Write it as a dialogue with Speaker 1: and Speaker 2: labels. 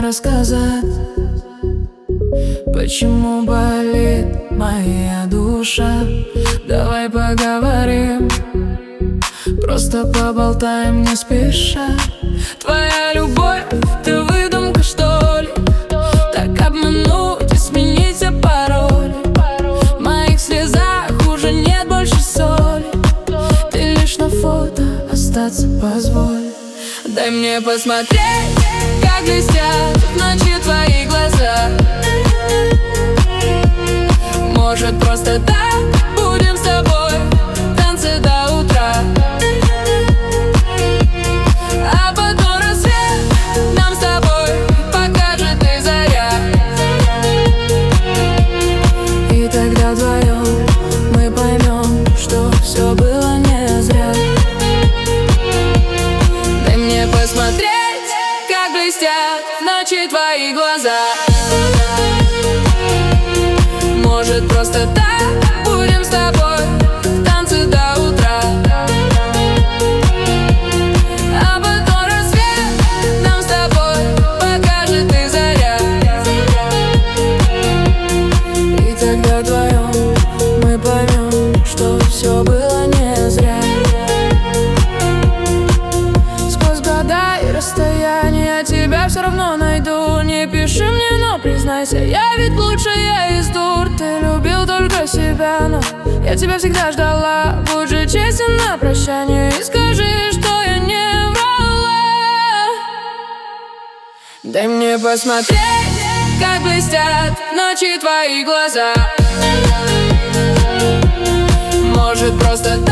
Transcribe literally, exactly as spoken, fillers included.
Speaker 1: рассказать, почему болит моя душа. Давай поговорим, просто поболтаем не спеша. Твоя любовь, ты выдумка, что ли? Так обмануть и сменить все пароли. В моих слезах уже нет больше соли. Ты лишь на фото остаться позволь. Дай мне посмотреть, как блестят в ночи твои глаза. Может, просто так будем с тобой в танце до утра, а потом рассвет нам с тобой покажет и заря. И тогда вдвоем мы поймем, что все было не зря. Дай мне посмотреть, как блестят в ночи твои глаза. Может, просто так будем с тобой в танце до утра, а потом рассвет нам с тобой покажет и заря. И тогда вдвоем мы поймем, что все было не зря. Сквозь года и расстояния я тебя все равно найду. Не пиши мне, но признайся, я ведь лучшая из дур. Ты любил только себя, но я тебя всегда ждала. Будь же честен на прощание и скажи, что я не врала. Дай мне посмотреть, как блестят в ночи твои глаза. Может, просто так